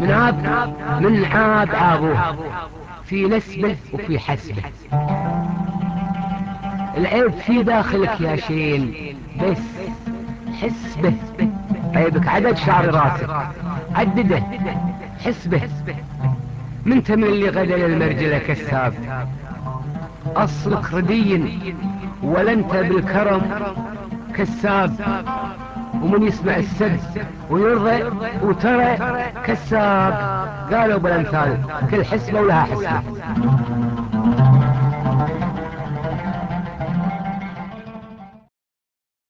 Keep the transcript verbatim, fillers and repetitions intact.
من عاب من عاب عابوه في نسبه وفي حسبه. العيب في داخلك يا شين، بس حس به. عيبك عدد شعر راسك، عدده، حس به. من تمن اللي غدا للمرجلة كساب، أصلك ردي ولا انت بالكرم كساب. ومن يسمع السب ويرضى وترى كساب. قالوا بالامثال كل حسبة ولها حسبة.